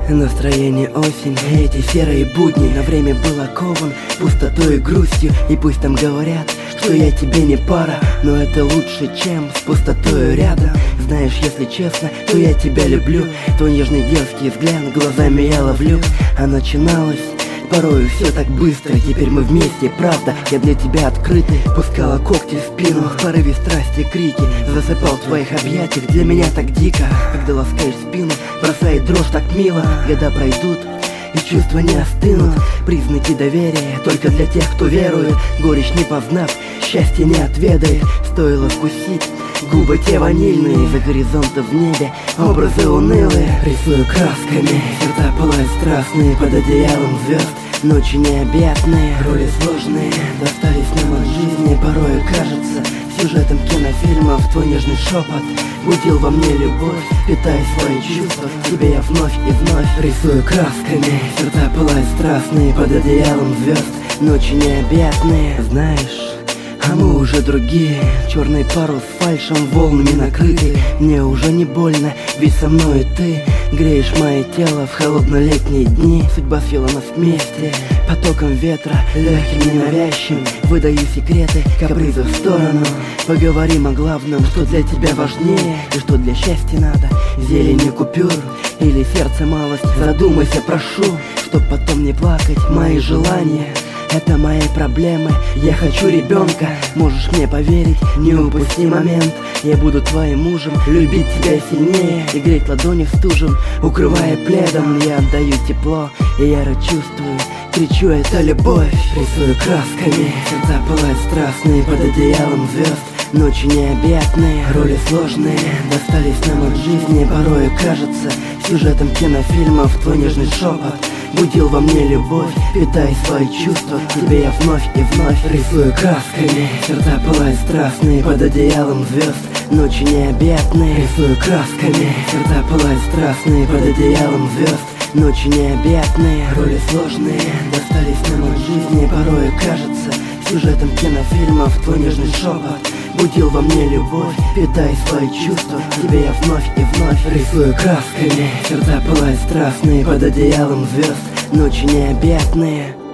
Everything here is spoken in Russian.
Настроение осень, эти серые будни. На время был окован пустотой и грустью. И пусть там говорят, что я тебе не пара, но это лучше, чем с пустотою рядом. Знаешь, если честно, то я тебя люблю. Твой нежный детский взгляд глазами я ловлю. А начиналось порою все так быстро. Теперь мы вместе, правда, я для тебя открытый. Пускала когти в спину, в порыве страсти крики. Засыпал в твоих объятиях, для меня так дико. Когда ласкаешь спину, бросает дрожь так мило. Года пройдут, и чувства не остынут. Признаки доверия только для тех, кто верует. Горечь не познав, счастье не отведает. Стоило вкусить губы те ванильные. За горизонтом в небе образы унылые. Рисую красками, сердца пылают страстные. Под одеялом звезд ночи необъятные. Роли сложные достались нам от жизни. Порой кажется сюжетом кинофильмов. Твой нежный шепот будил во мне любовь. Питая свои чувства, тебе я вновь и вновь рисую красками. Сердца пылают страстные. Под одеялом звезд ночи необъятные. Знаешь, а мы уже другие. Черный парус фальшем волнами накрытый. Мне уже не больно, ведь со мной ты греешь мое тело в холодно-летние дни. Судьба свела нас вместе потоком ветра, легким ненавязчивым. Выдаю секреты, капризы в сторону. Поговорим о главном, что для тебя важнее и что для счастья надо. Зелени купюр или сердце малость. Задумайся, прошу, чтоб потом не плакать. Мои желания — это мои проблемы. Я хочу ребенка, можешь мне поверить. Не упусти момент, я буду твоим мужем. Любить тебя сильнее и греть ладони в стужем. Укрывая пледом, я отдаю тепло. И яро чувствую, кричу, это любовь. Рисую красками, сердца пылают страстные. Под одеялом звезд ночи необъятные. Роли сложные достались нам от жизни. Порою кажется сюжетом кинофильмов. Твой нежный шепот будил во мне любовь. Питай свои чувства, тебе я вновь и вновь рисую красками. Сердца пылают страстные. Под одеялом звезд ночи необъятные. Рисую красками, сердца пылают страстные. Под одеялом звезд ночи необъятные. Роли сложные достались нам от жизни. Порою кажется сюжетом кинофильмов. Твой нежный шепот будил во мне любовь. Питай свои чувства, тебе я вновь и вновь рисую красками. Сердца пылают страстные. Под одеялом звезд ночи необъятные.